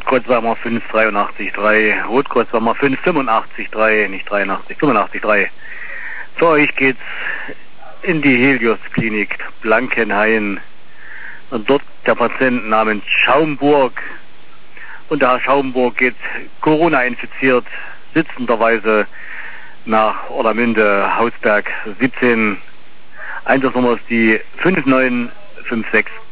Rotkreuzweimer 5883, Rotkreuzweimer 5853, nicht 83, 85,3. Für euch geht's in die Helios-Klinik Blankenhain. Und dort der Patient namens Schaumburg. Und der Herr Schaumburg geht Corona infiziert, sitzenderweise nach Orlamünde, Hausberg 17. Einsatznummer ist die 5956.